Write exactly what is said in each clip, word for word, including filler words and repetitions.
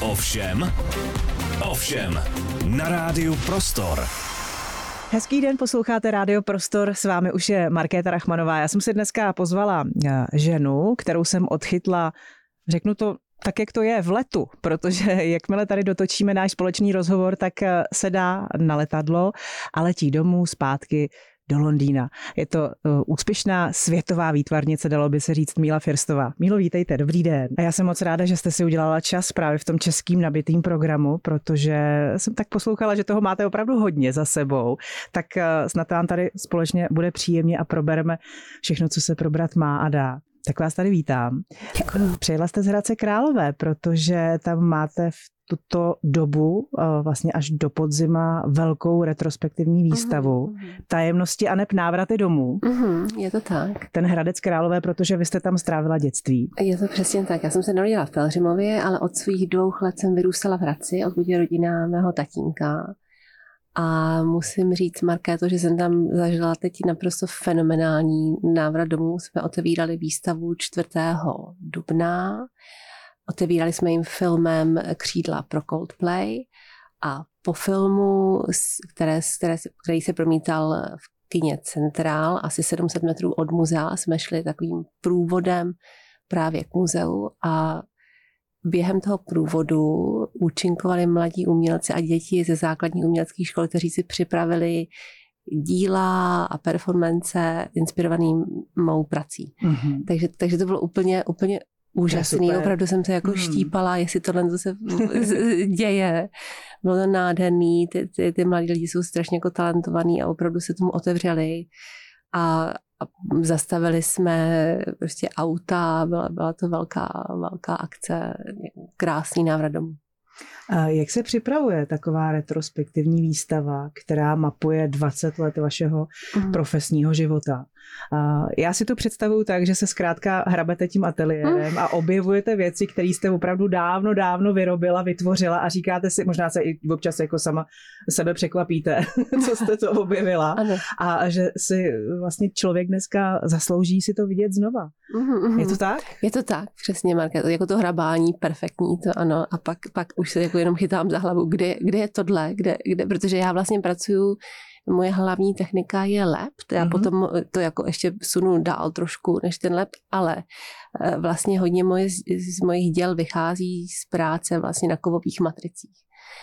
Ovšem, ovšem, na rádiu Prostor. Hezký den, posloucháte Rádio Prostor, s vámi už je Markéta Rachmanová. Já jsem si dneska pozvala ženu, kterou jsem odchytla, řeknu to tak, jak to je, v letu, protože jakmile tady dotočíme náš společný rozhovor, tak se dá na letadlo a letí domů zpátky do Londýna. Je to uh, úspěšná světová výtvarnice, dalo by se říct, Míla Firstová. Mílo, vítejte, dobrý den. A já jsem moc ráda, že jste si udělala čas právě v tom českým nabitým programu, protože jsem tak poslouchala, že toho máte opravdu hodně za sebou. Tak uh, snad vám tady společně bude příjemně a probereme všechno, co se probrat má a dá. Tak vás tady vítám. Děkuji. Přijela jste z Hradce Králové, protože tam máte v tuto dobu, vlastně až do podzima, velkou retrospektivní výstavu. Uh-huh. Tajemnosti a neb návraty domů. Uh-huh, je to tak. Ten Hradec Králové, protože vy jste tam strávila dětství. Je to přesně tak. Já jsem se narodila v Pelhřimově, ale od svých dvou let jsem vyrůstala v Hradci, odkud je rodina mého tatínka. A musím říct, Markéto, že jsem tam zažila teď naprosto fenomenální návrat domů. Jsme otevírali výstavu čtvrtého dubna. Otevírali jsme jim filmem Křídla pro Coldplay a po filmu, které, které, který se promítal v kině Centrál, asi sedm set metrů od muzea, jsme šli takovým průvodem právě k muzeu a během toho průvodu účinkovali mladí umělci a děti ze základní uměleckých škol, kteří si připravili díla a performance inspirovaný mou prací. Mm-hmm. Takže, takže to bylo úplně, úplně úžasný. Opravdu jsem se jako mm. štípala, jestli tohle se děje. Bylo to nádherný, ty, ty, ty mladí lidi jsou strašně jako talentovaní a opravdu se tomu otevřeli a, a zastavili jsme prostě auta, byla, byla to velká, velká akce, krásný návrat domů. A jak se připravuje taková retrospektivní výstava, která mapuje dvacet let vašeho mm. profesního života? A já si to představuju tak, že se zkrátka hrabete tím ateliérem mm. a objevujete věci, které jste opravdu dávno, dávno vyrobila, vytvořila a říkáte si, možná se i občas jako sama sebe překvapíte, co jste to objevila. Ano. A že si vlastně člověk dneska zaslouží si to vidět znova. Mm-hmm. Je to tak? Je to tak, přesně, Markéto. Jako to hrabání, perfektní, to ano. A pak, pak už se jako jenom chytám za hlavu, kde, kde je tohle, kde, kde, protože já vlastně pracuju, moje hlavní technika je lep, já mm-hmm. potom to jako ještě sunu dál trošku než ten lep, ale vlastně hodně moje, z mojich děl vychází z práce vlastně na kovových matricích.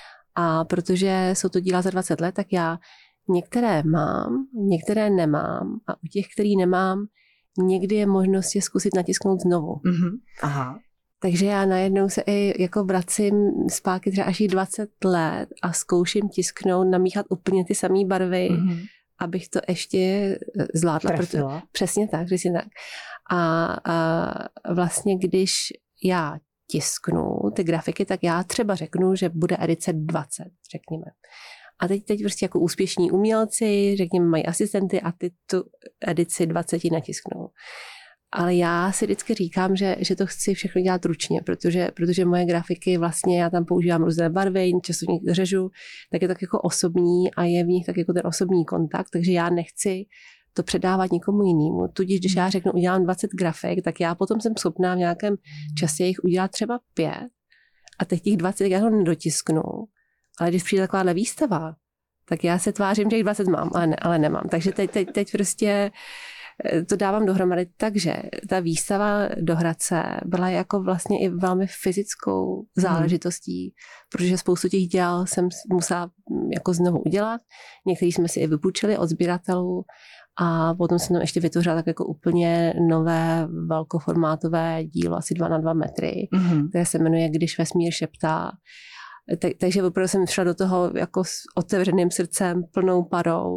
A protože jsou to díla za dvacet let, tak já některé mám, některé nemám a u těch, který nemám, někdy je možnost je zkusit natisknout znovu. Mm-hmm. Aha. Takže já najednou se i jako vracím zpátky třeba až dvacet let a zkouším tisknout, namíchat úplně ty samé barvy, mm-hmm. abych to ještě zvládla. Trefila. Proto, přesně tak, přesně tak. A, a vlastně když já tisknu ty grafiky, tak já třeba řeknu, že bude edice dvacet, řekněme. A teď, teď prostě jako úspěšní umělci, řekněme, mají asistenty a ty tu edici dvacet natisknou. Ale já si vždycky říkám, že, že to chci všechno dělat ručně, protože, protože moje grafiky vlastně, já tam používám různé barvy, často řežu, tak je tak jako osobní a je v nich tak jako ten osobní kontakt, takže já nechci to předávat nikomu jinému. Tudíž, když já řeknu, udělám dvacet grafik, tak já potom jsem schopná v nějakém čase jich udělat třeba pět a teď těch dvacet já ho nedotisknu. Ale když přijde takováhle výstava, tak já se tvářím, že těch dvacet mám, ale, ne, ale nemám. Takže teď, teď, teď prostě to dávám dohromady. Takže ta výstava do Hradce byla jako vlastně i velmi fyzickou záležitostí, hmm. protože spoustu těch děl jsem musela jako znovu udělat. Některý jsme si i vypůjčili od sběratelů a potom jsem tam ještě vytvořila tak jako úplně nové velkoformátové dílo, asi dva na dva metry, hmm. které se jmenuje Když vesmír šeptá. Tak, takže opravdu jsem šla do toho jako s otevřeným srdcem, plnou parou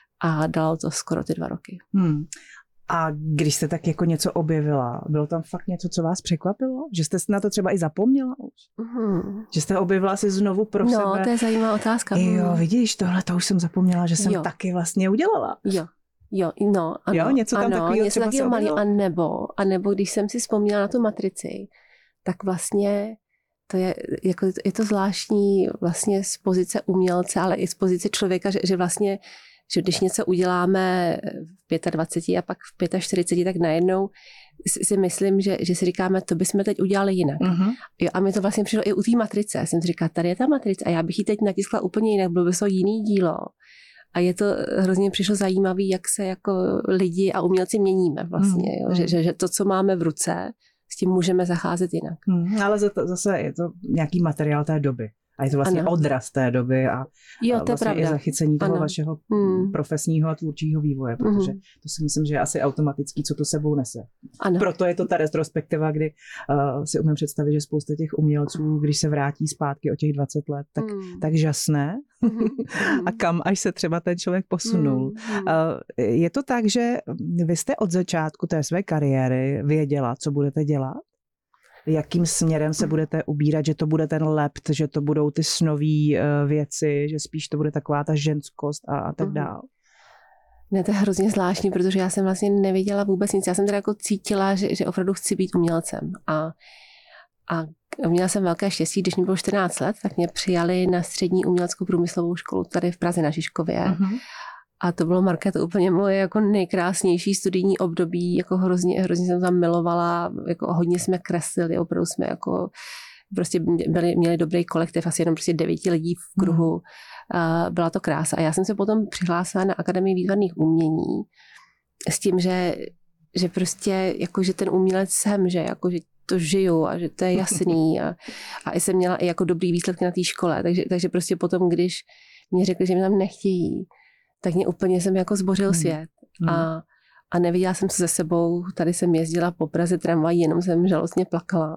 a dalo to skoro ty dva roky. Hmm. A když jste tak jako něco objevila, bylo tam fakt něco, co vás překvapilo? Že jste na to třeba i zapomněla už? Hmm. Že jste objevila si znovu pro no, sebe? No, to je zajímavá otázka. Jo, vidíš, tohle to už jsem zapomněla, že jsem jo. taky vlastně udělala. Jo. Jo, no, ano, jo, něco tam ano, takového něco takového malý, a nebo, a nebo když jsem si vzpomněla na tu matrici, tak vlastně to je, jako, je to zvláštní vlastně z pozice umělce, ale i z pozice člověka, že, že vlastně, že když něco uděláme v dvaceti pěti a pak v čtyřiceti pěti, tak najednou si myslím, že, že si říkáme, to bychom teď udělali jinak. Uh-huh. Jo, a mi to vlastně přišlo i u té matrice. Já jsem si říkala, tady je ta matrice a já bych ji teď natiskla úplně jinak, bylo by to jiný dílo. A je to hrozně přišlo zajímavý, jak se jako lidi a umělci měníme vlastně. Uh-huh. Jo? Že, že, že to, co máme v ruce, s tím můžeme zacházet jinak. Uh-huh. Ale zase je to nějaký materiál té doby. A je to vlastně ano. odraz té doby a, jo, a vlastně i zachycení toho ano. vašeho hmm. profesního a tvůrčího vývoje, protože hmm. to si myslím, že je asi automatický, co to sebou nese. Ano. Proto je to ta retrospektiva, kdy uh, si umím představit, že spousta těch umělců, když se vrátí zpátky o těch dvacet let, tak, hmm. tak žasne hmm. a kam až se třeba ten člověk posunul. Hmm. Uh, je to tak, že vy jste od začátku té své kariéry věděla, co budete dělat? Jakým směrem se budete ubírat, že to bude ten lept, že to budou ty snové uh, věci, že spíš to bude taková ta ženskost a, a tak dál. Ne, to je hrozně zvláštní, protože já jsem vlastně nevěděla vůbec nic. Já jsem teda jako cítila, že, že opravdu chci být umělcem. A, a měla jsem velké štěstí, když mi bylo čtrnáct let, tak mě přijali na střední uměleckou průmyslovou školu tady v Praze na Žižkově. Uh-huh. A to bylo, Markéto, úplně moje jako nejkrásnější studijní období, jako hrozně, hrozně jsem tam milovala, jako hodně jsme kreslili, opravdu jsme jako prostě byli, měli dobrý kolektiv, asi jenom prostě devěti lidí v kruhu. Hmm. Byla to krása. A já jsem se potom přihlásila na Akademii výtvarných umění s tím, že, že prostě jako, že ten umělec jsem, že jako, že to žiju a že to je jasný a, a i jsem měla i jako dobrý výsledky na té škole, takže, takže prostě potom, když mě řekli, že mě tam nechtějí, tak mě úplně jsem jako zbořil hmm. svět. Hmm. A, a neviděla jsem se ze sebou, tady jsem jezdila po Praze tramvají, jenom jsem žalostně plakala.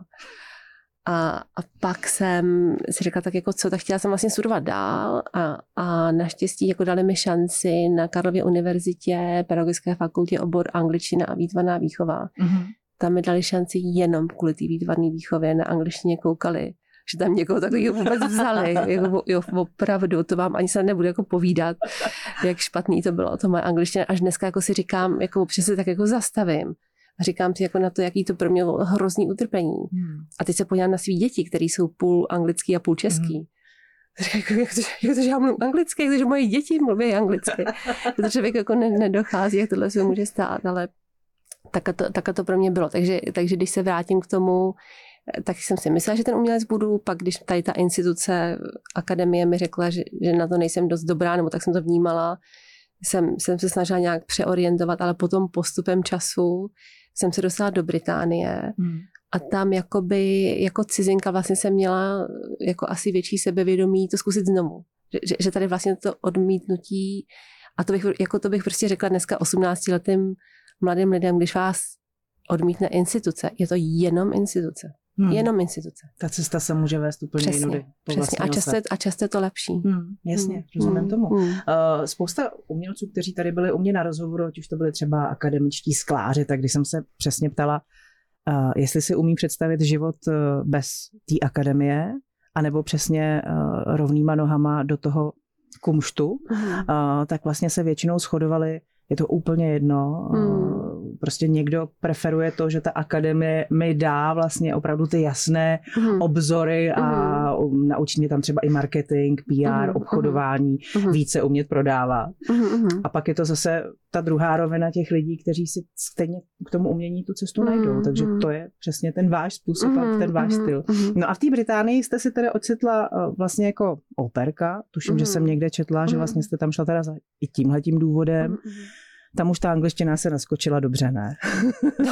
A, a pak jsem si řekla tak jako co, tak chtěla jsem vlastně studovat dál a, a naštěstí jako dali mi šanci na Karlově univerzitě, pedagogické fakultě obor angličtina a výtvarná výchova. Hmm. Tam mi dali šanci jenom kvůli té výtvarné výchově, na angličtině koukali, že tam někoho takového vůbec vzali. Jako, jo, opravdu, to vám ani se nebudu jako povídat, jak špatný to bylo, to moje angličtina. Až dneska jako si říkám, jako občas se tak jako zastavím a říkám si jako na to, jaký to pro mě bylo hrozný utrpení. Hmm. A teď se podívám na svý děti, které jsou půl anglický a půl český. Hmm. Říkám, jak to, jak to, že já mluvím anglicky, jak to, že moje děti mluví anglicky. To člověk jako ne, nedochází, jak tohle se může stát, ale tak to, tak to pro mě bylo. Takže, takže když se vrátím k tomu, tak jsem si myslela, že ten umělec budu, pak když tady ta instituce, akademie mi řekla, že, že na to nejsem dost dobrá, nebo tak jsem to vnímala, jsem, jsem se snažila nějak přeorientovat, ale potom postupem času jsem se dostala do Británie hmm. a tam jakoby, jako cizinka vlastně jsem měla jako asi větší sebevědomí to zkusit znovu. Že, že tady vlastně to odmítnutí, a to bych, jako to bych prostě řekla dneska osmnáctiletým mladým lidem, když vás odmítne instituce, je to jenom instituce. Hmm. Jenom instituce. Ta cesta se může vést úplně přesně, jinudy. Přesně. A často, a často je to lepší. Hmm, jasně, hmm. rozumím hmm. tomu. Hmm. Uh, spousta umělců, kteří tady byli u mě na rozhovoru, ať už to byli třeba akademičtí skláři, tak když jsem se přesně ptala, uh, jestli si umí představit život uh, bez té akademie, anebo přesně uh, rovnýma nohama do toho kumštu, hmm. uh, tak vlastně se většinou shodovali, je to úplně jedno. Hmm. Prostě někdo preferuje to, že ta akademie mi dá vlastně opravdu ty jasné hmm. obzory a hmm. naučí mě tam třeba i marketing, P R, hmm. obchodování, hmm. více umět prodávat. Hmm. A pak je to zase ta druhá rovina těch lidí, kteří si stejně k tomu umění tu cestu hmm. najdou. Takže to je přesně ten váš způsob hmm. a ten váš hmm. styl. No a v té Británii jste si tedy ocitla vlastně jako operka. Tuším, hmm. že jsem někde četla, že vlastně jste tam šla teda za i tímhletím důvodem. Hmm. Tam už ta angličtina se naskočila dobře, ne? No.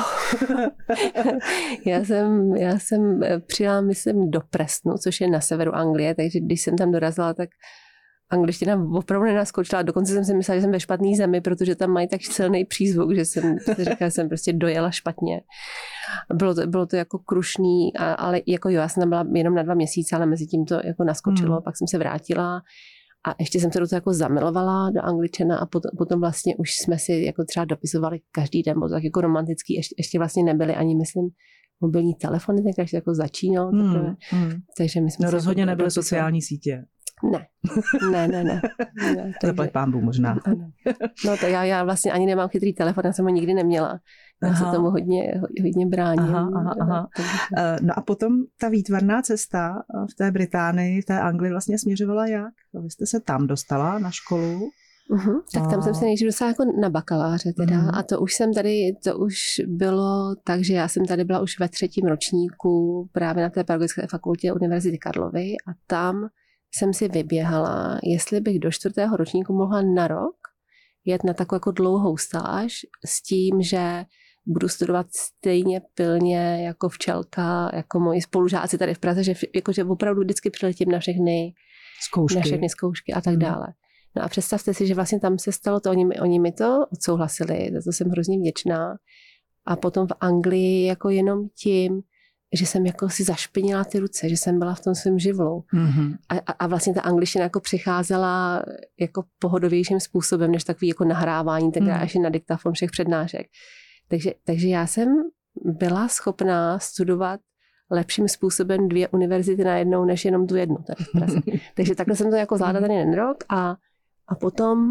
já, jsem, já jsem přijela, myslím, do Prestonu, což je na severu Anglie, takže když jsem tam dorazila, tak angličtina opravdu nenaskočila. Dokonce jsem si myslela, že jsem ve špatný zemi, protože tam mají tak silný přízvuk, že jsem říkala, že jsem prostě dojela špatně. Bylo to, bylo to jako krušný, ale jako jo, já jsem tam byla jenom na dva měsíce, ale mezi tím to jako naskočilo, hmm. pak jsem se vrátila. A ještě jsem se do toho jako zamilovala do angličtina a potom, potom vlastně už jsme si jako třeba dopisovali každý den, bylo to tak jako romantický, ještě, ještě vlastně nebyly ani, myslím, mobilní telefony, tak ještě jako začínalo. Hmm, hmm. Takže my jsme no rozhodně jako nebyly dopisovali. Sociální sítě. Ne, ne, ne, ne. ne Zaplať pánbů možná. Ano. No to já, já vlastně ani nemám chytrý telefon, já jsem ho nikdy neměla. Já aha. se tomu hodně, hodně bráním. Aha, aha, aha. No a potom ta výtvarná cesta v té Británii, v té Anglii vlastně směřovala jak? Vy jste se tam dostala na školu? Uh-huh. Tak tam a... jsem se nejdřív dostala jako na bakaláře teda uh-huh. a to už jsem tady, to už bylo tak, že já jsem tady byla už ve třetím ročníku právě na té pedagogické fakultě Univerzity Karlovy a tam jsem si vyběhala, jestli bych do čtvrtého ročníku mohla na rok jet na takovou jako dlouhou stáž s tím, že budu studovat stejně pilně jako včelka, jako moji spolužáci tady v Praze, že, jako, že opravdu vždycky přiletím na všechny zkoušky, na všechny zkoušky a tak dále. No a představte si, že vlastně tam se stalo to, oni, oni mi to odsouhlasili, za to jsem hrozně vděčná. A potom v Anglii jako jenom tím, že jsem jako si zašpinila ty ruce, že jsem byla v tom svém živlu. Mm-hmm. A, a vlastně ta angličtina jako přicházela jako pohodovějším způsobem, než takový jako nahrávání, tenkrát až na diktafon všech přednášek. Takže, takže já jsem byla schopná studovat lepším způsobem dvě univerzity najednou, než jenom tu jednu tady v Praze. Takže takhle jsem to jako zvládla tady jeden rok a, a potom,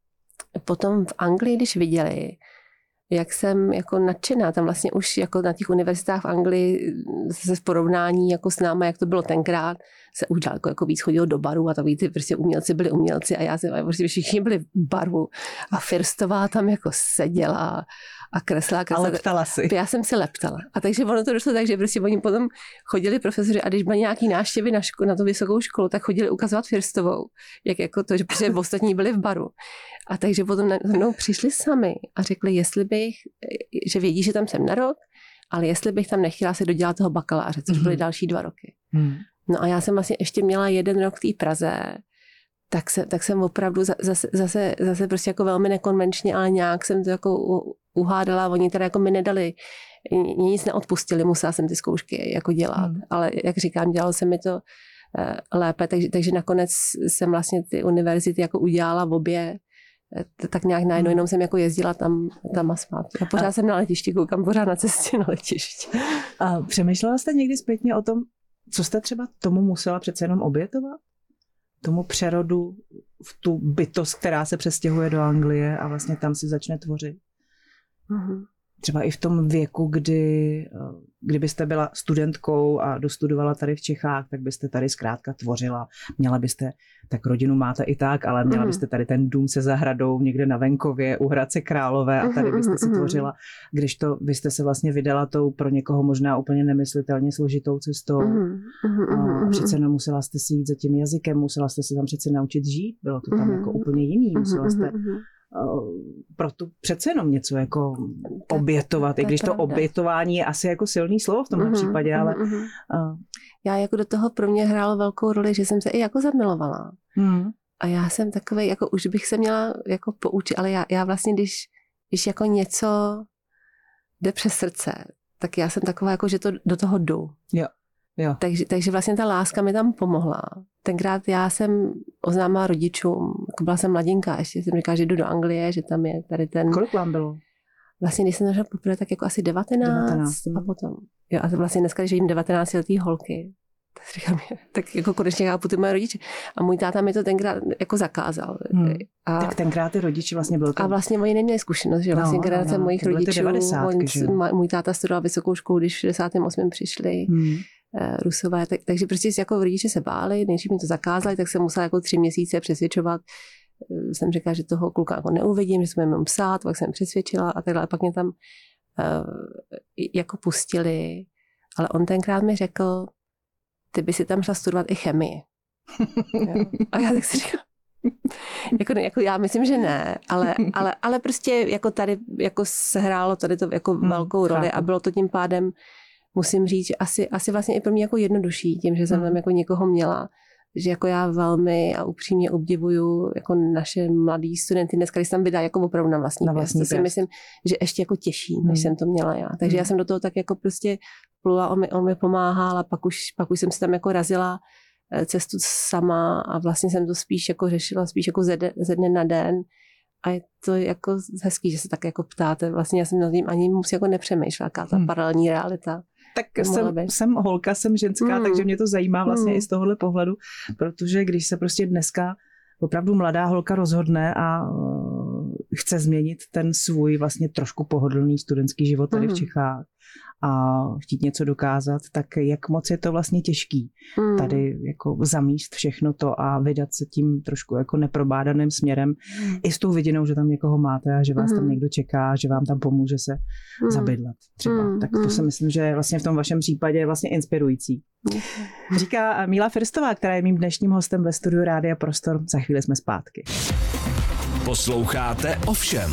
potom v Anglii, když viděli, jak jsem jako nadšená, tam vlastně už jako na těch univerzitách v Anglii se v porovnání jako s náma, jak to bylo tenkrát, se už daleko jako víc chodilo do baru a takový ty prostě umělci byli umělci a já jsem prostě všichni byli v baru a Firstová tam jako seděla a kreslila, kreslila. A leptala si. Já jsem si leptala. A takže ono to došlo tak, že prostě oni potom chodili profesoři a když byly nějaký návštěvy na, ško- na tu vysokou školu, tak chodili ukazovat Firstovou, jak jako to, že prostě ostatní byli v baru. A takže potom na mnou přišli sami a řekli, jestli bych, že vědí, že tam jsem na rok, ale jestli bych tam nechtěla se dodělat toho bakaláře, což byly další dva roky. Mm. No a já jsem vlastně ještě měla jeden rok v té Praze, tak, se, tak jsem opravdu zase, zase, zase prostě jako velmi nekonvenčně, ale nějak jsem to jako uhádala, oni teda jako mi nedali, nic neodpustili, musela jsem ty zkoušky jako dělat, mm. ale jak říkám, dělalo se mi to uh, lépe, takže, takže nakonec jsem vlastně ty univerzity jako udělala v obě, tak nějak najednou jenom jsem jako jezdila tam, tam a zpátky. A pořád a... jsem na letišti, koukám pořád na cestě na letišti. A přemýšlela jste někdy zpětně o tom, co jste třeba tomu musela přece jenom obětovat? Tomu přerodu v tu bytost, která se přestěhuje do Anglie a vlastně tam si začne tvořit? Mm-hmm. Třeba i v tom věku, kdy, kdybyste byla studentkou a dostudovala tady v Čechách, tak byste tady zkrátka tvořila. Měla byste, tak rodinu máte i tak, ale měla byste tady ten dům se zahradou někde na venkově u Hradce Králové a tady byste si tvořila, když to vy jste se vlastně vydala tou pro někoho možná úplně nemyslitelně složitou cestou. A přece nemusela jste si jít za tím jazykem, musela jste se tam přece naučit žít, bylo to tam jako úplně jiný, musela jste proto přece jenom něco jako obětovat, i když to obětování je asi jako silný slovo v tomhle uh-huh, případě, ale... Uh-huh. Uh... Já jako do toho pro mě hrálo velkou roli, že jsem se i jako zamilovala. Uh-huh. A já jsem takovej, jako už bych se měla jako poučit, ale já, já vlastně, když, když jako něco jde přes srdce, tak já jsem taková jako, že to do toho jdu. Jo. Jo. Takže, takže vlastně ta láska mi tam pomohla. Tenkrát já jsem oznámila rodičům, jako byla jsem mladinka, ještě jsem říkala, že jdu do Anglie, že tam je tady ten... Kolik vám bylo? Vlastně, když jsem našla poprvé, tak jako asi devatenáct, devatenáct a potom. Jo, a to vlastně dneska, když vidím devatenáctiletý holky, tak si říkám, tak jako konečně chápu ty moje rodiče. A můj táta mi to tenkrát jako zakázal. Hmm. A, tak tenkrát ty rodiče vlastně byl to... A vlastně oni neměli zkušenost, že vlastně no, generace no, mojich rodičů, on, můj táta studoval vysokou školu, když v šedesátém osmém přišli. Hmm. Rusové, tak, takže prostě jako rodiče se báli, nejdřív mi to zakázali, tak jsem musela jako tři měsíce přesvědčovat. Jsem řekla, že toho kluka jako neuvidím, že jsme jenom psát, pak jsem přesvědčila a takhle. A pak mě tam uh, jako pustili, ale on tenkrát mi řekl, ty by si tam šla studovat i chemii. A já tak si říkala, jako, jako já myslím, že ne, ale, ale, ale prostě jako tady jako sehrálo tady to jako hmm, velkou roli chápu. A bylo to tím pádem, musím říct, že asi, asi vlastně i pro mě jako jednodušší, tím, že jsem tam jako někoho měla, že jako já velmi a upřímně obdivuju jako naše mladý studenty dneska, když tam vydají jako opravdu na vlastní, na vlastní pěst. To si myslím, že ještě jako těžší, než hmm. jsem to měla já. Takže hmm. já jsem do toho tak jako prostě plula, on mi, on mi pomáhal a pak už, pak už jsem si tam jako razila cestu sama a vlastně jsem to spíš jako řešila, spíš jako ze, de, ze dne na den. A je to jako hezký, že se tak jako ptáte. Vlastně já jsem nad tím ani moc jako nepřemýšlela, jaká ta hmm. paralelní realita. Tak jsem, jsem holka, jsem ženská, mm. takže mě to zajímá vlastně mm. i z tohohle pohledu, protože když se prostě dneska opravdu mladá holka rozhodne a chce změnit ten svůj vlastně trošku pohodlný studentský život tady mm. v Čechách a chtít něco dokázat, tak jak moc je to vlastně těžký mm. tady jako zamíst všechno to a vydat se tím trošku jako neprobádaným směrem mm. i s tou vidinou, že tam někoho máte a že vás mm. tam někdo čeká, že vám tam pomůže se mm. zabydlet třeba. Mm. Tak to si myslím, že je vlastně v tom vašem případě je vlastně inspirující. Mm. Říká Míla Firstová, která je mým dnešním hostem ve studiu Rádia Prostor. Za chvíli jsme zpátky. Posloucháte Ovšem.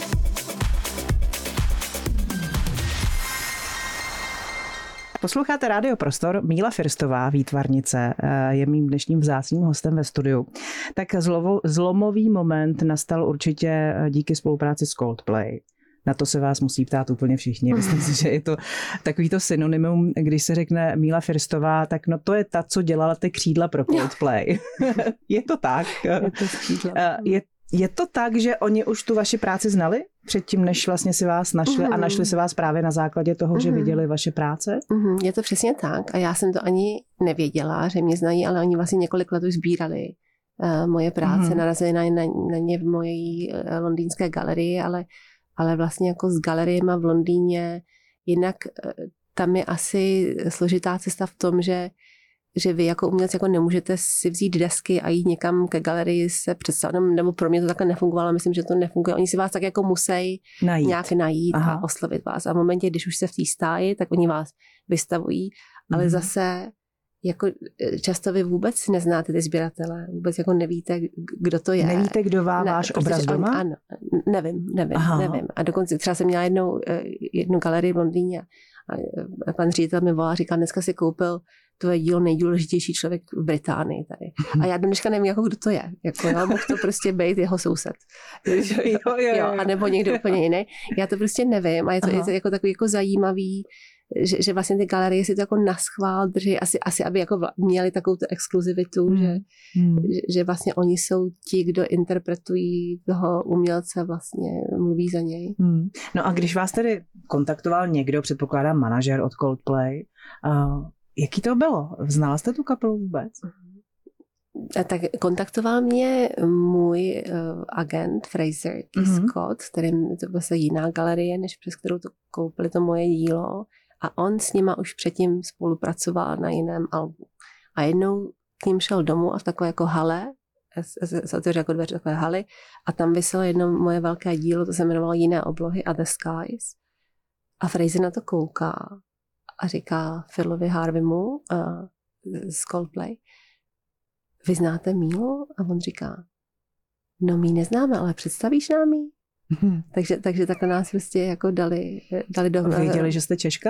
Posloucháte Rádio Prostor. Míla Firstová, výtvarnice, je mým dnešním vzácným hostem ve studiu. Tak zlovo, zlomový moment nastal určitě díky spolupráci s Coldplay. Na to se vás musí ptát úplně všichni. Myslím si, že je to takovýto synonymum, když se řekne Míla Firstová, tak no to je ta, co dělala ty křídla pro Coldplay. Je to tak? Je to je, je to tak, že oni už tu vaši práci znali předtím, než vlastně si vás našli a našli si vás právě na základě toho, že viděli vaše práce? Je to přesně tak a já jsem to ani nevěděla, že mě znají, ale oni vlastně několik let už sbírali uh, moje práce, mm. narazili na, na, na ně v mojí uh, londýnské galerii, ale ale vlastně jako s galeriema v Londýně, jinak tam je asi složitá cesta v tom, že, že vy jako umělec jako nemůžete si vzít desky a jít někam ke galerii se představit, nebo pro mě to takhle nefungovalo, myslím, že to nefunguje. Oni si vás tak jako musí najít. nějak najít Aha. a oslovit vás. A v momentě, když už se v té stáji, tak oni vás vystavují, ale mm. zase jako často vy vůbec neznáte ty sběratele, vůbec jako nevíte, kdo to je. Nevíte, kdo má ne, váš obraz doma? On, ano, nevím, nevím, Aha. nevím. A dokonce třeba jsem měla jednou, jednu galerii v Londýně a pan ředitel mi volá, říká, dneska si koupil tvoje dílo nejdůležitější člověk v Británii tady. A já do dneška nevím, jako kdo to je. Jako, jo, mohl to prostě být jeho soused. Jo, jo, jo, jo. A nebo někdo úplně jiný. Já to prostě nevím a je to, je to jako takový jako zajímavý, Že, že vlastně ty galerie si to jako naschvál drží, asi, asi aby jako měli takovou tu exkluzivitu, hmm. že, hmm. že, že vlastně oni jsou ti, kdo interpretují toho umělce, vlastně mluví za něj. Hmm. No a když vás tedy kontaktoval někdo, předpokládám manažer od Coldplay, uh, jaký to bylo? Znala jste tu kapelu vůbec? A tak kontaktoval mě můj uh, agent Fraser T. Mm-hmm. Scott, kterým to byla jiná galerie, než přes kterou to koupili to moje dílo. A on s nima už předtím spolupracoval na jiném albu. A jednou k ním šel domů a v takové jako hale, se otevřel jako dveře takové haly, a tam viselo jedno moje velké dílo, to se jmenovalo Jiné oblohy a The Skies. A Fraser na to kouká a říká Philovi Harveymu uh, z Coldplay, vy znáte Mílu? A on říká, no my neznáme, ale představíš nám jí? Hmm. Takže, takže takhle nás prostě jako dali, dali dohromady. Věděli, že jste Češka?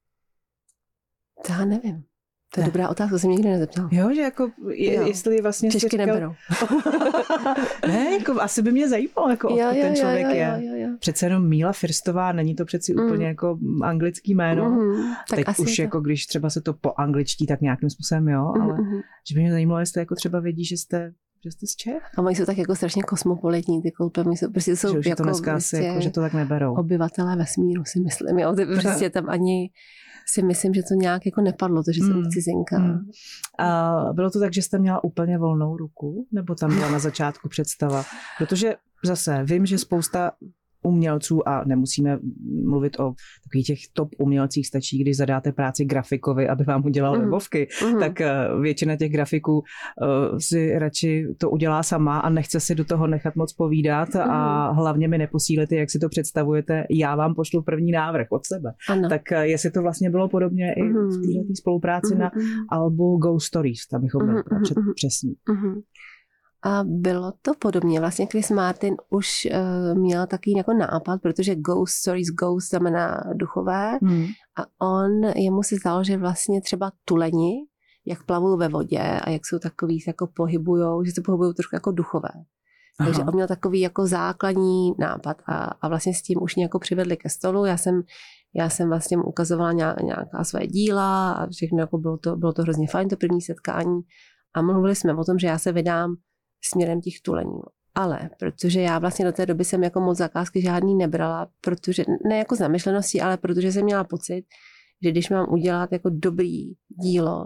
To já nevím. To je ne. dobrá otázka, jsem nikdy nezeptala. Jo, že jako, je, jo. jestli vlastně Češky říkal... neberou. Ne, jako asi by mě zajímalo, jako jo, odkud jo, ten člověk jo, jo, je. Jo, jo. Přece jenom Míla Firstová, není to přeci mm. úplně jako anglický jméno. Mm, tak Teď už to. Jako když třeba se to po angličtí, tak nějakým způsobem jo, ale mm, mm. že by mě zajímalo, jestli jako třeba vědí, že jste že jste z Čech. A oni jsou tak jako strašně kosmopolitní, ty Coldplay, jsou, prostě jsou že jako, to dneska prostě asi jako, že to tak neberou. Obyvatelé vesmíru, si myslím, jo, ty prostě tam ani si myslím, že to nějak jako nepadlo, to, že jsem mm. cizinka. Mm. A bylo to tak, že jste měla úplně volnou ruku? Nebo tam byla na začátku představa? Protože zase vím, že spousta umělců, a nemusíme mluvit o takových těch top umělcích, stačí, když zadáte práci grafikovi, aby vám udělal mm. webovky, mm. tak většina těch grafiků uh, si radši to udělá sama a nechce si do toho nechat moc povídat mm. a hlavně mi neposílete, jak si to představujete, já vám pošlu první návrh od sebe. Ano. Tak uh, jestli to vlastně bylo podobně mm. i v této spolupráci mm. na albu Ghost Stories, tam bychom byli mm. přesní. Mm. A bylo to podobně. Vlastně Chris Martin už uh, měl takový jako nápad, protože Ghost Stories, ghost znamená duchové, hmm. a on, jemu se zdalo, že vlastně třeba tuleni, jak plavou ve vodě a jak jsou takový, se jako pohybujou, že se pohybují trošku jako duchové. Aha. Takže on měl takový jako základní nápad a, a vlastně s tím už mě jako přivedli ke stolu. Já jsem, já jsem vlastně mu ukazovala nějaká své díla a všechno jako bylo to, bylo to hrozně fajn, to první setkání. A mluvili jsme o tom, že já se vydám směrem těch tulení. Ale protože já vlastně do té doby jsem jako moc zakázky žádný nebrala, protože, ne jako zamyšleností, ale protože jsem měla pocit, že když mám udělat jako dobrý dílo,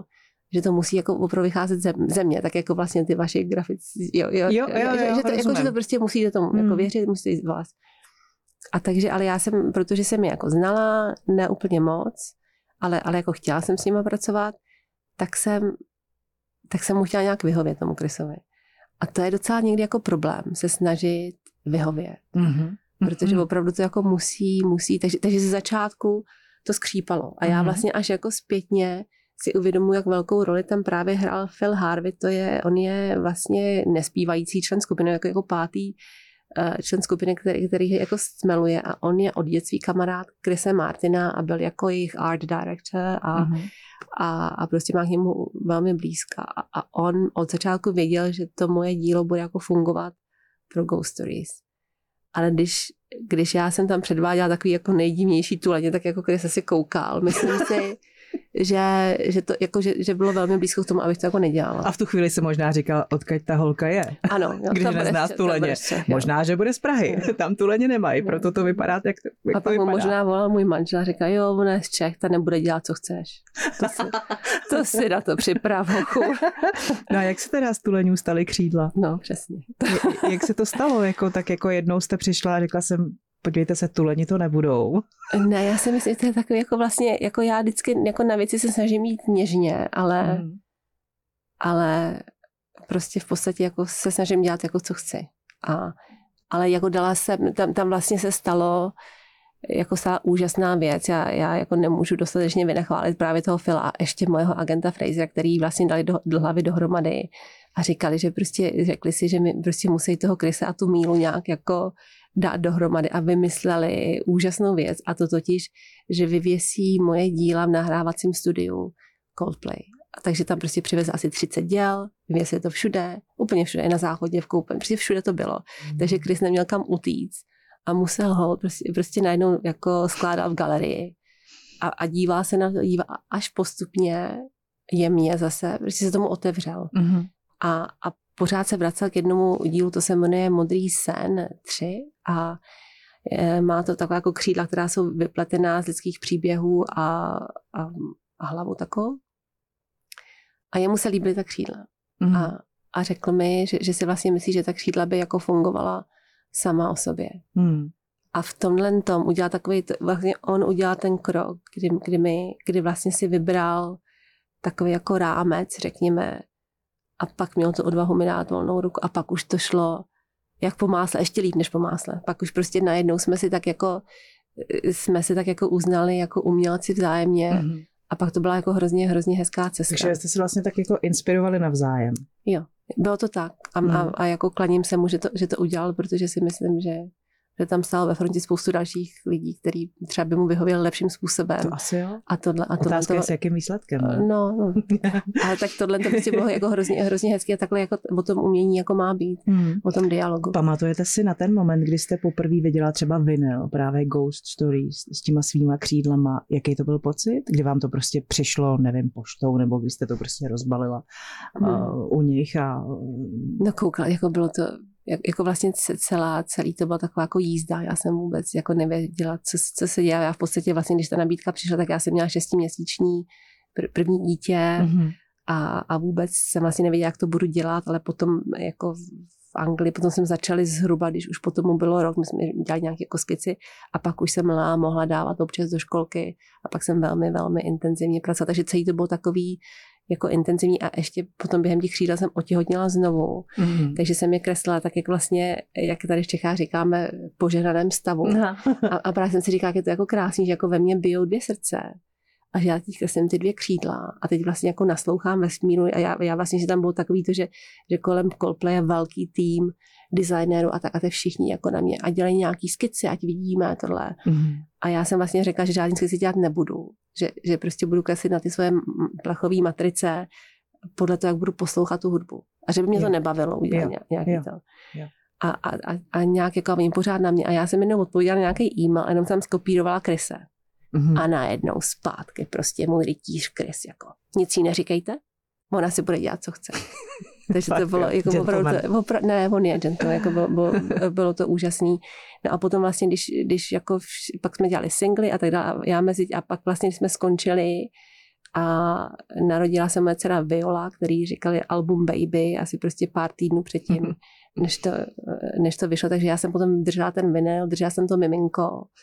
že to musí jako opravdu vycházet ze země, tak jako vlastně ty vaše grafici, jo, jo, jo, jo, jo, že, jo, že, to, jako, že to prostě musíte tomu hmm. jako věřit, musíte jít z vás. A takže, ale já jsem, protože jsem je jako znala, ne úplně moc, ale, ale jako chtěla jsem s nima pracovat, tak jsem, tak jsem mu chtěla nějak vyhovět tomu Chrisovi. A to je docela někdy jako problém, se snažit vyhovět. Mm-hmm. Protože opravdu to jako musí, musí, takže, takže ze začátku to skřípalo. A já vlastně až jako zpětně si uvědomuji, jak velkou roli tam právě hrál Phil Harvey, to je, on je vlastně nespívající člen skupiny, jako, jako pátý uh, člen skupiny, který, který jako stmeluje a on je od dětství kamarád Chrise Martina a byl jako jejich art director a, mm-hmm. a, a prostě má k němu velmi blízka. A, a on od začátku věděl, že to moje dílo bude jako fungovat pro Ghost Stories. Ale když, když já jsem tam předváděla takový jako nejdivnější tuleně, tak jako když se si koukal, myslím si, že, že, to, jako, že, že bylo velmi blízko k tomu, abych to jako nedělala. A v tu chvíli se možná říkal, odkud ta holka je. Ano. Jo, když nezná tuleně. Možná, že bude z Prahy. Tam tuleně nemají, proto to vypadá, jak to, jak a to pak vypadá. možná volal můj manžel a říká, jo, ona je z Čech, ta nebude dělat, co chceš. To si, to si na to připrav, hochu. No a jak se teda z tuleňů staly křídla? No, přesně. Jak, jak se to stalo? Jako, tak jako jednou jste přišla a řekla jsem, podívejte se, tuleni to nebudou. Ne, já si myslím, že to je takový jako vlastně, jako já vždycky jako na věci se snažím jít něžně, ale, mm. ale prostě v podstatě jako se snažím dělat jako co chci. A, ale jako dala jsem, tam, tam vlastně se stalo jako stala úžasná věc. Já, já jako nemůžu dostatečně vynachválit právě toho Phila a ještě mojeho agenta Frasera, který vlastně dali do, do hlavy dohromady a říkali, že prostě řekli si, že mi prostě musí toho Chrise a tu Mílu nějak jako dát dohromady a vymysleli úžasnou věc a to totiž, že vyvěsí moje díla v nahrávacím studiu Coldplay. A takže tam prostě přivezl asi třicet děl, vyvěsili to všude, úplně všude, i na záchodě, v Koupen, prostě všude to bylo. Mm. Takže Chris neměl kam utíct a musel ho prostě, prostě najednou jako skládat v galerii a, a dívá se na to, dívá až postupně jemně zase, prostě se tomu otevřel. Mm. A, a pořád se vracel k jednomu dílu, to se jmenuje Modrý sen tři a je, má to takové jako křídla, která jsou vypletená z lidských příběhů a, a, a hlavu takovou. A jemu se líbily ta křídla. Mm. A, a řekl mi, že, že si vlastně myslí, že ta křídla by jako fungovala sama o sobě. Mm. A v tomhle tom udělal takový, vlastně on udělal ten krok, kdy, kdy, mi, kdy vlastně si vybral takový jako rámec, řekněme, a pak měl to odvahu mi dát volnou ruku a pak už to šlo jak po másle, ještě líp než po másle. Pak už prostě najednou jsme si tak jako, jsme si tak jako uznali jako umělci vzájemně mm-hmm. a pak to byla jako hrozně, hrozně hezká cesta. Takže jste se vlastně tak jako inspirovali navzájem. Jo, bylo to tak a, mm. a, a jako klaním se mu, že to, že to udělal, protože si myslím, že že tam stálo ve frontě spoustu dalších lidí, který třeba by mu vyhověl lepším způsobem. To asi jo. A tohle, a tohle Otázka to, je s jakým výsledkem. Ne? No, no. Ale tak tohle to prostě bylo jako hrozně, hrozně hezké a takhle jako o tom umění jako má být, hmm. o tom dialogu. Pamatujete si na ten moment, kdy jste poprvé viděla třeba vinyl, právě Ghost Stories s těma svýma křídlama, jaký to byl pocit? Kdy vám to prostě přišlo, nevím, poštou, nebo kdy jste to prostě rozbalila hmm. uh, u nich a... No koukala, jako bylo to... jako vlastně celá, celý to byla taková jako jízda. Já jsem vůbec jako nevěděla, co, co se dělá. Já v podstatě vlastně, když ta nabídka přišla, tak já jsem měla šestiměsíční pr- první dítě mm-hmm. a, a vůbec jsem vlastně nevěděla, jak to budu dělat, ale potom jako v Anglii, potom jsem začala zhruba, když už potom mu bylo rok, my jsme dělali nějaké jako skici a pak už jsem mohla dávat občas do školky a pak jsem velmi, velmi intenzivně pracovala. Takže celý to bylo takový jako intenzivní a ještě potom během těch křídel jsem otěhotněla znovu. Mm. Takže jsem je kreslila tak, jak vlastně, jak tady v Čechách říkáme, v požehraném stavu. a, a právě jsem si říkala, jak je to jako krásný, že jako ve mně bijou dvě srdce. A že já teď kreslím ty dvě křídla a teď vlastně jako naslouchám vesmíru a já, já vlastně, že tam bylo takový to, že, že kolem Coldplay je velký tým designérů a tak a te všichni jako na mě a dělají nějaký skici, ať vidíme tohle. Mm. A já jsem vlastně řekla, že žádný skici dělat nebudu. Že, že prostě budu kreslit na ty svoje plachové matrice podle toho, jak budu poslouchat tu hudbu. A že by mě jo. to nebavilo udělat nějaký jo. to. Jo. A, a, a, a nějak jako oni pořád na mě. A já jsem jenom odpověděla nějaký e-mail a jenom jsem skopírovala Chrise. Mm-hmm. A najednou zpátky prostě můj rytíř Chris jako nic jí neříkejte, ona si bude dělat, co chce. Takže to bylo jako opravdu, opra- ne, on je gentleman, jako bylo, bylo, bylo to úžasný. No a potom vlastně, když, když jako vš- pak jsme dělali singly a tak dále, já mezi, a pak vlastně jsme skončili A narodila se moje dcera Viola, který říkali album Baby asi prostě pár týdnů předtím, než to, než to vyšlo. Takže já jsem potom držela ten vinyl, držela jsem to miminko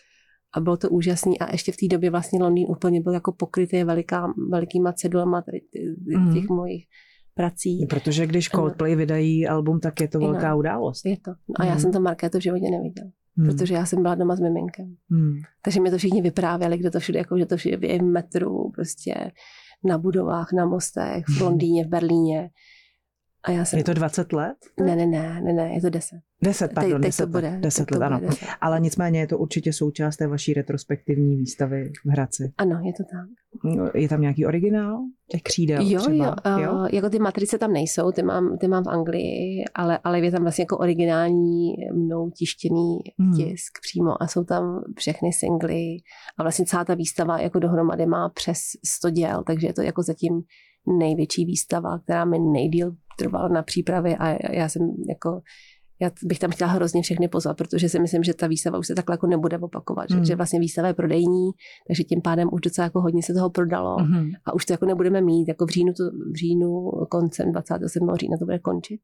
a bylo to úžasný. A ještě v té době vlastně Londýn úplně byl jako pokrytý veliká, velikýma cedulama tady těch mm. mojich prací. Protože když Coldplay vydají album, tak je to velká no, událost. Je to. A já mm. jsem to Markétu v životě neviděla. Hmm. Protože já jsem byla doma s miminkem. Hmm. Takže mi to všichni vyprávěli, kde to všude, jako, že to všude je v metru, prostě na budovách, na mostech, v Londýně, v Berlíně. A já jsem... Je to dvacet let? Ne, ne, ne, ne, ne, je to deset. deset, pardon, teď, teď deset to bude. let, deset to let, ano. Bude deset. Ale nicméně je to určitě součást té vaší retrospektivní výstavy v Hradci. Ano, je to tak. Je tam nějaký originál těch křídel? Jo, třeba? jo, jo. Uh, jako ty matrice tam nejsou, ty mám, ty mám v Anglii, ale, ale je tam vlastně jako originální mnou tištěný hmm. tisk přímo a jsou tam všechny singly a vlastně celá ta výstava jako dohromady má přes sto děl, takže je to jako zatím největší výstava, která mi nejdýl trvala na přípravě a já jsem jako já bych tam chtěla hrozně všechny pozvat, protože si myslím, že ta výstava už se takhle jako nebude opakovat, mm. že, že vlastně výstava je prodejní, takže tím pádem už docela jako hodně se toho prodalo mm. a už to jako nebudeme mít, jako v říjnu, to, v říjnu koncem dvacátého sedmého října to bude končit.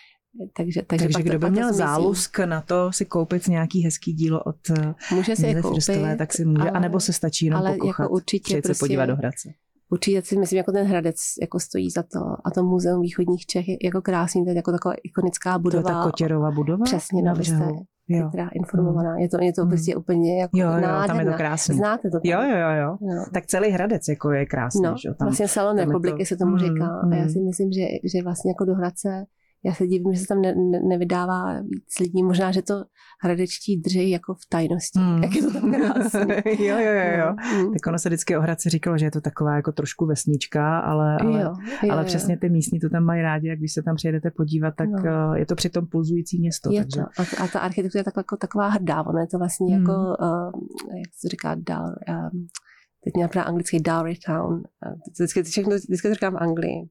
Takže, takže, takže kdo by měl zálusk na to si koupit nějaký hezký dílo od může si je koupit, tak si může, ale, anebo se stačí jenom ale pokochat, jako určitě prostě, se podívat do Hradce. Určitě si myslím, jako ten Hradec jako stojí za to. A to Muzeum východních Čech je jako krásný, to je jako taková ikonická budova. To je ta Kotěrova budova? Přesně, no, vy jste chytrá, informovaná. Je to, je to prostě mm. úplně jako jo, jo, nádherná. tam je to krásný. Znáte to tam? Jo, jo, jo. jo. No. Tak celý Hradec jako je krásný. No, že? Tam, vlastně Salon republiky to... se tomu říká. Mm, a já si myslím, že, že vlastně jako do Hradce já se divím, že se tam ne, ne, nevydává víc lidí. Možná, že to hradečtí drží jako v tajnosti. Mm. Jak je to tam krásný. jo, jo, jo. jo. Mm. Tak ono se vždycky o Hradci říkalo, že je to taková jako trošku vesnička, ale, ale, jo, jo, ale jo. přesně ty místní to tam mají rádi a když se tam přijedete podívat, tak no. je to přitom pulzující město. Je takže... to. A, a ta architektura je taková, jako, taková hrdá. Ono je to vlastně mm. jako, uh, jak se říká, dál, um, teď mě napadá anglický Dowry Town. Vždycky, všechno, vždycky to říkám v Anglii.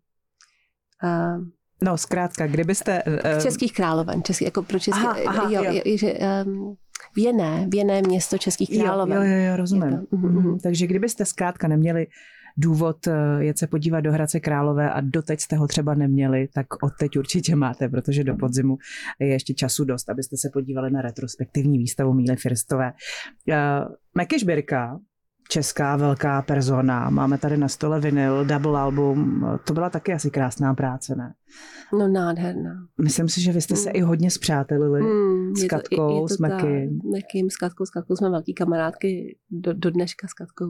Uh, No, zkrátka, kdybyste... Uh... Českých královen, český, jako pro české... Aha, aha, jo, jo. jo, že, um, věné, věné město Českých královen. Jo, jo, jo, rozumím. To, mm-hmm. Takže kdybyste zkrátka neměli důvod jet se podívat do Hradce Králové a doteď jste ho třeba neměli, tak odteď určitě máte, protože do podzimu je ještě času dost, abyste se podívali na retrospektivní výstavu Míly Firstové. Uh, Meky Žbirka, česká velká persona. Máme tady na stole vinyl, double album. To byla taky asi krásná práce, ne? No nádherná. Myslím si, že vy jste se mm. i hodně spřátelili mm, s Katkou, je to, je to s Meky. Mekym, s Katkou, s Katkou jsme velký kamarádky do, do dneška s Katkou.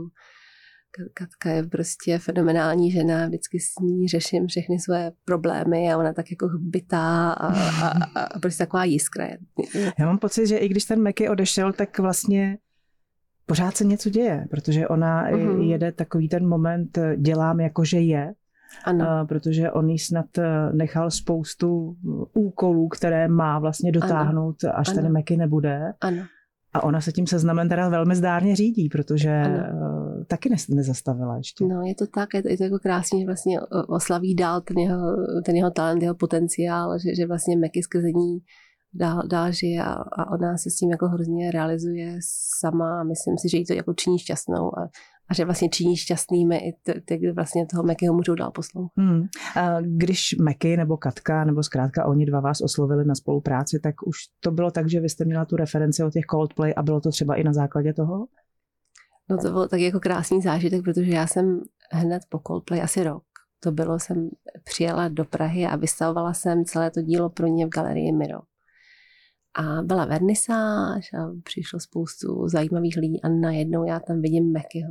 Katka je prostě fenomenální žena, vždycky s ní řeším všechny své problémy a ona tak jako bytá a, a, a, a prostě taková jiskra. Já mám pocit, že i když ten Meky odešel, tak vlastně pořád se něco děje, protože ona uh-huh. jede takový ten moment, dělám jako, že je, ano. protože on jí snad nechal spoustu úkolů, které má vlastně dotáhnout, ano. až ano. tady Meky nebude. Ano. A ona se tím seznamem teda velmi zdárně řídí, protože ano. taky nezastavila ještě. No, je to tak, je to, je to jako krásně, že vlastně oslaví dál ten jeho, ten jeho talent, jeho potenciál, že, že vlastně Meky skrze ní dál, dál žije a, a ona se s tím jako hrozně realizuje sama a myslím si, že jí to jako činí šťastnou a, a že vlastně činí šťastnými i ty vlastně toho Mekyho můžou dál poslouchat. Hmm. A když Meky nebo Katka nebo zkrátka oni dva vás oslovili na spolupráci, tak už to bylo tak, že vy jste měla tu referenci o těch Coldplay a bylo to třeba i na základě toho? No to bylo tak jako krásný zážitek, protože já jsem hned po Coldplay asi rok. To bylo, jsem přijela do Prahy a vystavovala jsem celé to dílo pro ně v galerii Miro. A byla vernisáž a přišlo spoustu zajímavých lidí a najednou já tam vidím Mekyho.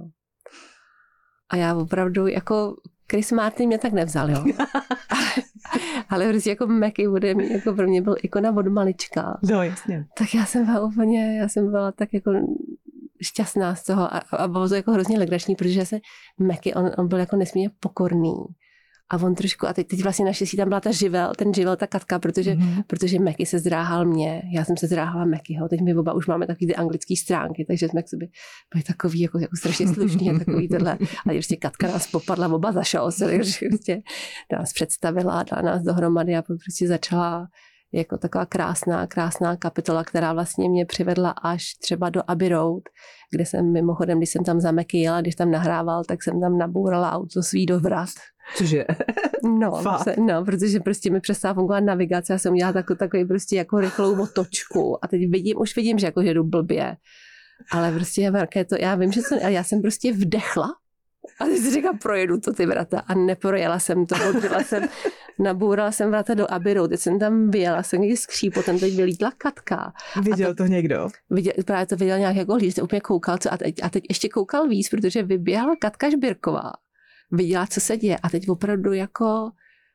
A já opravdu, jako Chris Martin mě tak nevzal, jo. Ale prostě jako Meky bude mít, jako pro mě byl ikona od malička. No, jasně. Tak já jsem byla úplně, já jsem byla tak jako šťastná z toho a, a bylo to jako hrozně legrační, protože se Meky, on, on byl jako nesmírně pokorný. A on trošku, a teď, teď vlastně naštěstí tam byla ta živel, ten živel, ta Katka, protože, mm-hmm. protože Meky se zdráhal mě, já jsem se zdráhala Mekyho, teď my oba už máme takový ty anglické stránky, takže jsme k sobě byli takový jako, jako strašně slušný a takový tohle. A prostě Katka nás popadla oba za šos, takže prostě nás představila, dala nás dohromady a prostě začala jako taková krásná, krásná kapitola, která vlastně mě přivedla až třeba do Abbey Road, kde jsem mimochodem, když jsem tam za Meky jela, když tam nahrával, tak jsem tam nabourala auto svý do vrat. Cože? No, se, no, protože prostě mi přestala fungovat navigace, já jsem udělala takový, takový prostě jako rychlou otočku a teď vidím, už vidím, že jako jedu blbě, ale prostě to, já vím, že to, já jsem prostě vdechla a teď si říkám, projedu to ty vrata a neprojela jsem to, odbyla jsem, nabourala jsem vrata do Abbey Road, teď jsem tam vyjela, jsem někdy skříp, potom teď vylítla Katka. Viděl to, to někdo? Viděl, právě to viděl nějak jako hlíž, úplně koukal, co, a, teď, a teď ještě koukal víc, protože vyběhla Katka Žbirková, viděla, co se děje a teď opravdu jako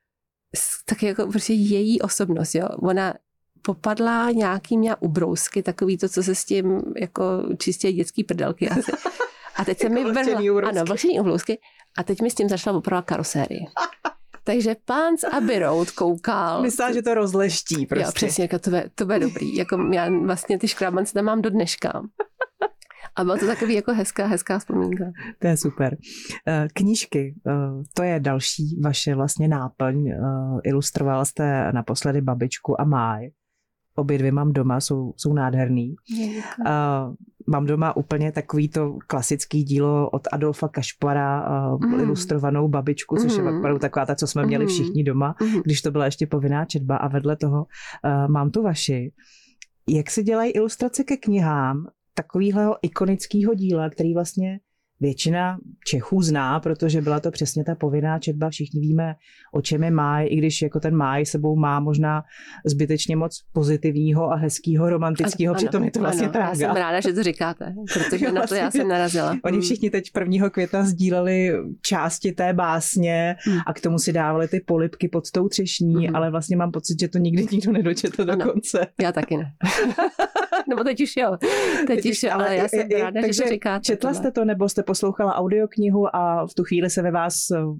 tak jako prostě její osobnost, jo. Ona popadla nějaký, měla ubrousky, takový to, co se s tím jako čistě dětský prdelky asi. A teď se mi vrhla, ano, vlčený ubrousky a teď mi s tím začala opravovat karosérii. Takže pán z Abbey Road koukal. Myslela, že to rozleští prostě. Jo, přesně, jako to, bude, to bude dobrý. Jako já vlastně ty škrábance tam mám do dneška. A bylo to takový jako hezká, hezká vzpomínka. To je super. Knížky, to je další vaše vlastně náplň. Ilustrovala jste naposledy Babičku a Máj. Obě dvě mám doma, jsou, jsou nádherný. Uh, mám doma úplně takový to klasický dílo od Adolfa Kašpara, uh, mm. ilustrovanou Babičku, což mm. je opravdu taková ta, co jsme měli všichni doma, mm. když to byla ještě povinná četba. A vedle toho uh, mám tu vaši. Jak se dělají ilustrace ke knihám takovýhleho ikonického díla, který vlastně většina Čechů zná, protože byla to přesně ta povinná četba, všichni víme, o čem je Máj, i když jako ten Máj sebou má možná zbytečně moc pozitivního a hezkýho, romantického, přitom je to vlastně ano, trága. Já jsem ráda, že to říkáte, protože jo, na to já jsem narazila. Oni všichni teď prvního května sdíleli části té básně mm. a k tomu si dávali ty polibky pod tou třešní, mm. ale vlastně mám pocit, že to nikdy nikdo nedočetl do konce. Já taky ne. Nebo teď už jo, teď, teď už jo, ale, ale já jsem ráda, takže že to říkáte. Četla tohle. jste to, nebo jste poslouchala audioknihu a v tu chvíli se ve vás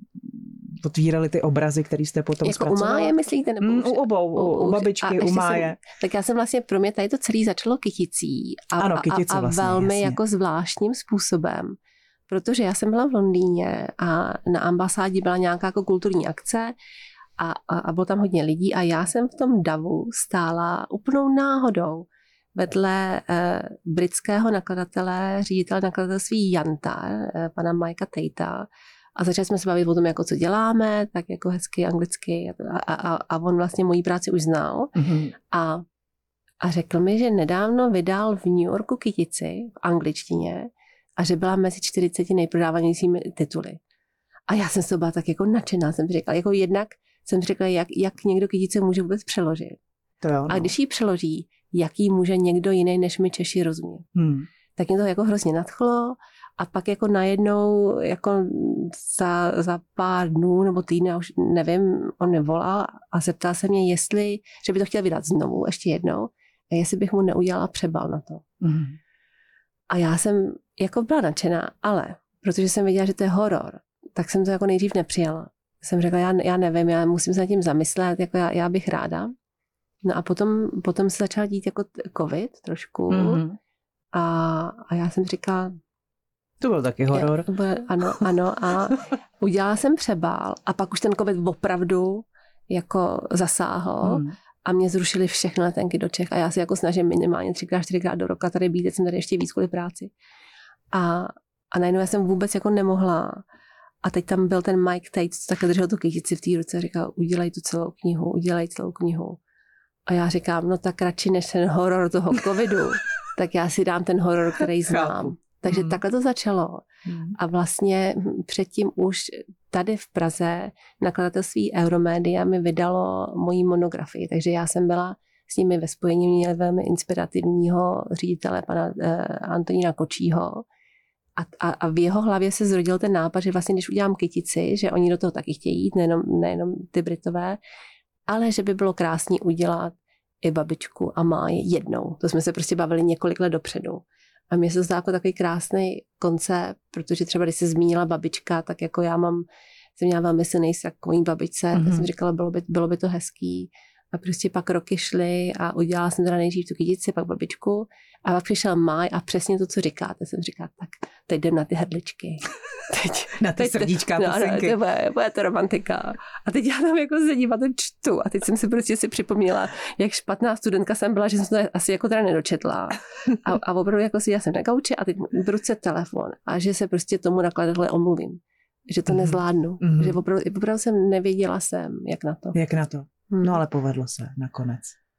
otvíraly ty obrazy, které jste potom jako zpracovala? Jako u Máje myslíte? Nebo mm, u obou, u, u Babičky, u Máje. Jsem, tak já jsem vlastně, pro mě tady to celé začalo Kyticí. A, ano, Kytice a, a vlastně, velmi jasně. jako zvláštním způsobem. Protože já jsem byla v Londýně a na ambasádě byla nějaká jako kulturní akce a, a, a bylo tam hodně lidí a já jsem v tom davu stála úplnou náhodou vedle eh, britského nakladatele, ředitele nakladatelství Janta, eh, pana Mikea Tatea. A začali jsme se bavit o tom, jako co děláme, tak jako hezky anglicky. A, a, a on vlastně moji práci už znal. Mm-hmm. A, a řekl mi, že nedávno vydal v New Yorku Kytici v angličtině a že byla mezi čtyřiceti nejprodávanějšími tituly. A já jsem z toho byla tak jako nadšená. Jsem řekla, jako jednak jsem řekla, jak, jak někdo Kytice může vůbec přeložit. To jo, no. A když ji přeloží, jaký může někdo jiný než my Češi rozumět. Hmm. Tak mě to jako hrozně nadchlo a pak jako najednou jako za, za pár dnů nebo týdny, už nevím, on mě volal a zeptal se mě, jestli, že by to chtěl vydat znovu, ještě jednou, a jestli bych mu neudělala přebal na to. Hmm. A já jsem jako byla nadšená, ale protože jsem věděla, že to je horor, tak jsem to jako nejdřív nepřijala. Jsem řekla, já, já nevím, já musím se nad tím zamyslet, jako já, já bych ráda. No a potom, potom se začal dít jako covid trošku mm-hmm. a, a já jsem říkala... To byl taky horor. Je, bude, ano, ano a udělala jsem přebál a pak už ten covid opravdu jako zasáhl mm. a mě zrušili všechny letenky do Čech a já si jako snažím minimálně třikrát, čtyřikrát do roka tady být, teď jsem tady ještě víc kvůli práci. A, a najednou já jsem vůbec jako nemohla a teď tam byl ten Mike Tate, co takhle držel tu kytici v té ruce a říkal, udělej tu celou knihu, udělej celou knihu. A já říkám, no tak radši než ten horor toho covidu, tak já si dám ten horor, který znám. Takže mm. takhle to začalo. Mm. A vlastně předtím už tady v Praze nakladatelství Euromedia mi vydalo moji monografii. Takže já jsem byla s nimi ve spojení, měli velmi inspirativního ředitele, pana eh, Antonína Kočího. A, a, a v jeho hlavě se zrodil ten nápad, že vlastně když udělám Kytici, že oni do toho taky chtějí jít, nejenom, nejenom ty Britové, ale že by bylo krásný udělat i Babičku a Máj jednou. To jsme se prostě bavili několik let dopředu. A mně se zdá jako takový krásný koncept, protože třeba když se zmínila Babička, tak jako já mám, jsem měla velmi silný vztah k mojí babičce, mm-hmm. tak jsem říkala, bylo by, bylo by to hezký A prostě pak roky šly a udělala jsem teda nejdřív tu kytici, pak babičku. A pak přišel máj a přesně to, co říkáte, jsem říkala, tak teď jdem na ty hrdličky. Teď, na ty srdíčka no, pusinky. No, to bude, bude to romantika. A teď já tam jako sedím a to čtu. A teď jsem si prostě si připomněla, jak špatná studentka jsem byla, že jsem to asi jako teda nedočetla. A, a opravdu jako si já jsem na gauči a teď v ruce telefon a že se prostě tomu nakladatele omluvím. Že to mm. nezvládnu. Mm. Že opravdu, opravdu jsem nevěděla jsem, jak na to. Jak na to. Mm. No ale povedlo se nakonec.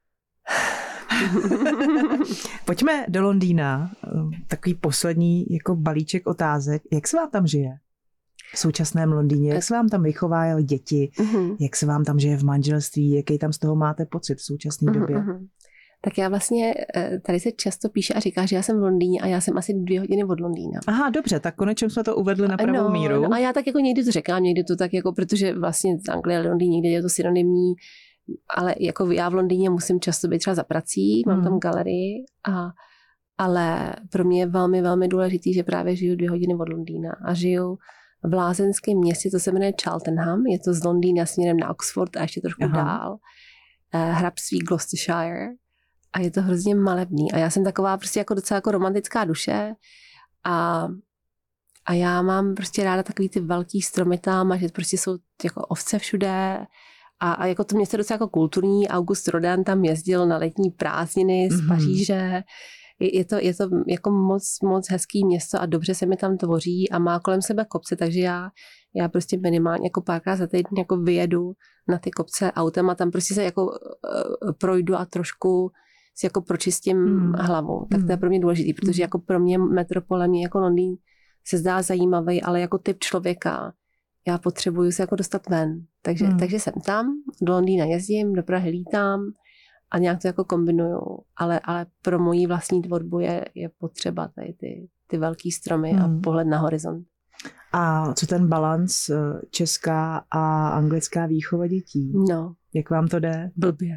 Pojďme do Londýna. Takový poslední jako balíček otázek. Jak se vám tam žije? V současném Londýně. Jak se vám tam vychovají děti? Uh-huh. Jak se vám tam žije v manželství? Jaký tam z toho máte pocit v současné uh-huh, době? Uh-huh. Tak já vlastně, tady se často píše a říká, že já jsem v Londýně a já jsem asi dvě hodiny od Londýna. Aha, dobře, tak konečně jsme to uvedli na pravou no, míru. No a já tak jako někdy to říkám, někdy to tak jako, protože vlastně z Anglie a Londýn někdy je to synonymní, ale jako já v Londýně musím často být třeba za prací, mám hmm. tam galerii, a, ale pro mě je velmi, velmi důležitý, že právě žiju dvě hodiny od Londýna a žiju v lázeňském městě, to se jmenuje Cheltenham, je to z Londýna směrem na Oxford a ještě trošku Aha. dál, hrabství Gloucestershire a je to hrozně malebný a já jsem taková prostě jako docela jako romantická duše a a já mám prostě ráda takový ty velký stromy tam a že prostě jsou jako ovce všude. A, a jako to město je docela jako kulturní. August Rodin tam jezdil na letní prázdniny z Paříže. Je, je, to, je to jako moc, moc hezký město a dobře se mi tam tvoří a má kolem sebe kopce, takže já, já prostě minimálně jako párkrát za týden jako vyjedu na ty kopce autem a tam prostě se jako uh, projdu a trošku si jako pročistím mm. hlavu. Tak to je pro mě důležitý, protože jako pro mě metropole, mě jako Londýn se zdá zajímavý, ale jako typ člověka já potřebuju se jako dostat ven. Takže, hmm. takže jsem tam, do Londýna jezdím, do Prahy lítám a nějak to jako kombinuju. Ale, ale pro moji vlastní tvorbu je, je potřeba tady ty, ty velký stromy hmm. a pohled na horizont. A co ten balans česká a anglická výchova dětí? No. Jak vám to jde? Blbě.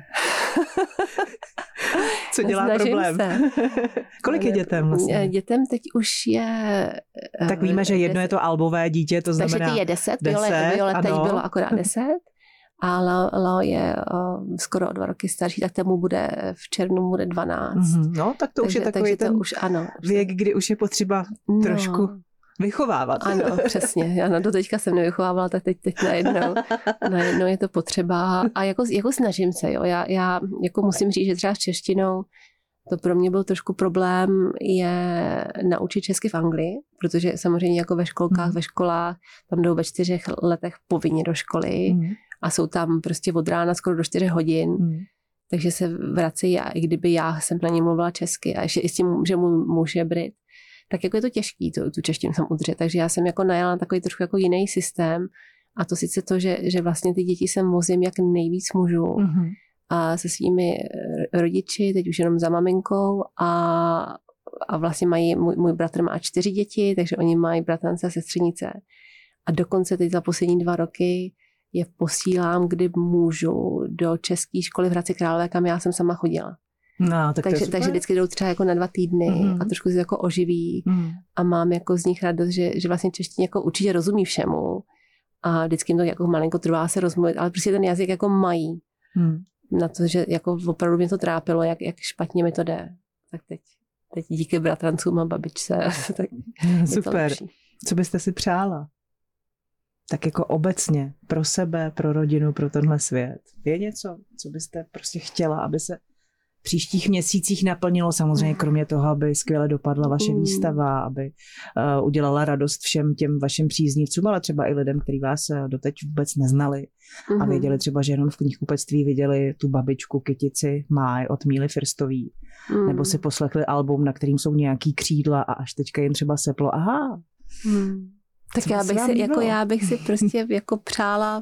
Co dělá Snažím problém? Se. Kolik je dětem vlastně? Dětem teď už je... Tak víme, že jedno je to albové dítě, to znamená... Takže ty je deset, deset Violet, Violet teď ano. bylo akorát deset. A Lao, Lao je uh, skoro o dva roky starší, tak tomu bude v červnu bude dvanáct. Mm-hmm. No, tak to takže, už je takový ten už, ano, věk, kdy už je potřeba no. trošku vychovávat. Ano, přesně. Já na to teďka jsem nevychovávala, tak teď, teď najednou, najednou je to potřeba. A jako, jako snažím se, jo. Já, já jako musím říct, že třeba s češtinou to pro mě byl trošku problém je naučit česky v Anglii, protože samozřejmě jako ve školkách, mm. ve školách, tam jdou ve čtyřech letech povinně do školy mm. a jsou tam prostě od rána skoro do čtyřech hodin, mm. takže se vracejí a i kdyby já jsem na ně mluvila česky a ještě i s tím, že můj muž je Brit, tak jako je to těžký tu, tu češtinu tam udržet. Takže já jsem jako najala na takový trošku jako jiný systém a to sice to, že, že vlastně ty děti sem vozím jak nejvíc můžu mm. a se svými rodiči, teď už jenom za maminkou a, a vlastně mají, můj, můj bratr má čtyři děti, takže oni mají bratrance a sestřenice. A dokonce teď za poslední dva roky je posílám, kdy můžu do české školy v Hradci Králové, kam já jsem sama chodila. No, tak takže, takže vždycky jdou třeba jako na dva týdny mm. a trošku se jako oživí mm. a mám jako z nich radost, že, že vlastně češtině jako určitě rozumí všemu a vždycky jim to jako malinko trvá se rozmluvit, ale prostě ten jazyk jako mají. Mm. Na to, že jako opravdu mě to trápilo, jak, jak špatně mi to jde. Tak teď, teď díky bratrancům a babičce. Tak super. Co byste si přála? Tak jako obecně, pro sebe, pro rodinu, pro tenhle svět. Je něco, co byste prostě chtěla, aby se v příštích měsících naplnilo, samozřejmě kromě toho, aby skvěle dopadla vaše mm. výstava, aby uh, udělala radost všem těm vašim příznivcům, ale třeba i lidem, kteří vás doteď vůbec neznali mm. a věděli třeba, že jenom v knihkupectví viděli tu babičku kytici Máj od Míly Firstový, mm. nebo si poslechli album, na kterým jsou nějaký křídla a až teďka jim třeba seplo, aha. Mm. Tak já bych, si, jako já bych si prostě jako přála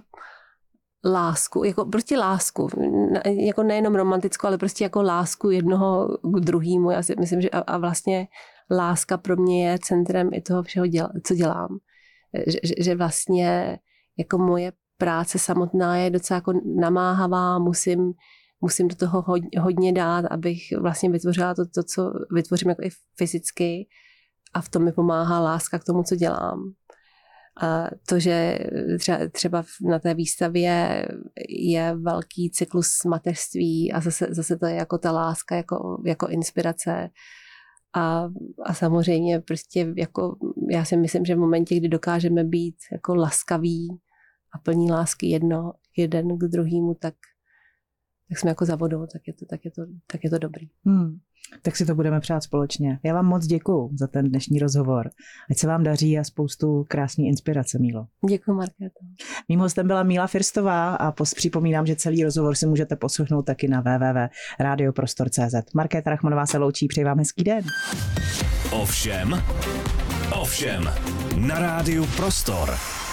lásku, jako prostě lásku, jako nejenom romantickou, ale prostě jako lásku jednoho k druhému. Já si myslím, že a, a vlastně láska pro mě je centrem i toho všeho, děla, co dělám. Že, že vlastně jako moje práce samotná je docela jako namáhavá, musím, musím do toho hodně, hodně dát, abych vlastně vytvořila to, to, co vytvořím jako i fyzicky a v tom mi pomáhá láska k tomu, co dělám. A to, že třeba na té výstavě je velký cyklus mateřství a zase, zase to je jako ta láska, jako, jako inspirace. A, a samozřejmě prostě jako, já si myslím, že v momentě, kdy dokážeme být jako laskaví a plní lásky jedno, jeden k druhému, tak, tak jsme jako za vodou, tak je to, tak je to, tak je to dobrý. Hmm. Tak si to budeme přát společně. Já vám moc děkuju za ten dnešní rozhovor. Ať se vám daří a spoustu krásný inspirace, Mílo. Děkuji, Markéto. Mým hostem byla Míla Firstová a připomínám, že celý rozhovor si můžete poslechnout taky na w w w tečka radioprostor tečka c z. Markéta Rachmanová se loučí, přeji vám hezký den. Ovšem, ovšem, na Rádiu Prostor.